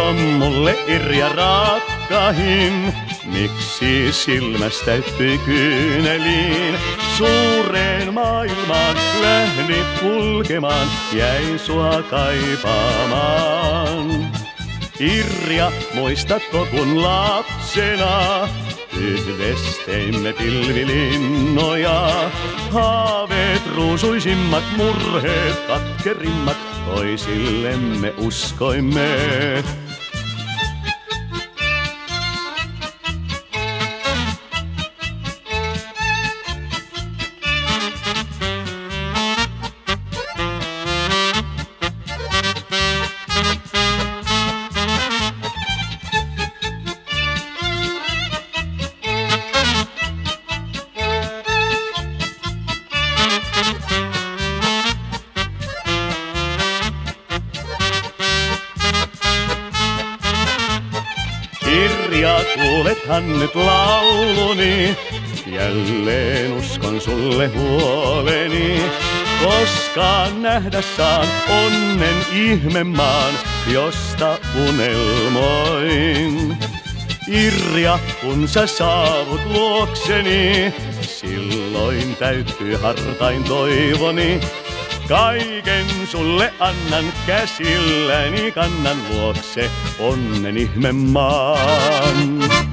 on mulle Irja rakkahin. Miksi silmästä täyttyi kyyneliin? Suureen maailmaan lähdit kulkemaan, jäin sua kaipaamaan. Irja, muistatko kun lapsena yhdessä teimme pilvilinnoja? Haaveet ruusuisimmat, murheet katkerimmat, toisillemme uskoimme. Irja, kuulethan nyt lauluni, jälleen uskon sulle huoleni. Koskaan nähdä saan onnen ihmemaan, josta unelmoin. Irja, kun sä saavut luokseni, silloin täyttyy hartain toivoni. Kaiken sulle annan, käsilläni kannan luokse onnen ihmemaan.